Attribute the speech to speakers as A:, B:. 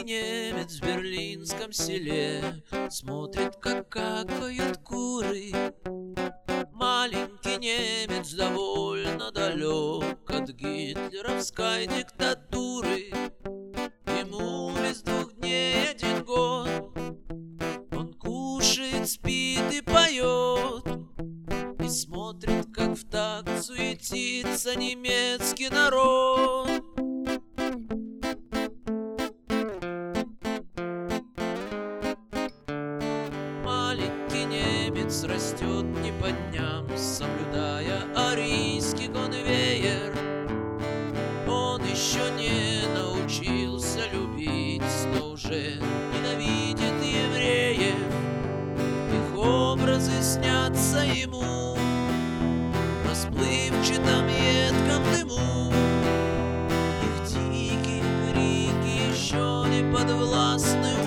A: немец в берлинском селе смотрит, как какают куры. Маленький немец довольно далек от гитлеровской диктатуры. Ему без 2 дней 1 год. Он кушает, спит и поет, и смотрит, как в такт суетится немецкий народ. Маленький немец растет не по дням, соблюдая арийский конвейер. Он еще не научился любить, но уже ненавидит евреев. Их образы снятся ему в расплывчатом едком дыму. Их дикие крики еще не подвластны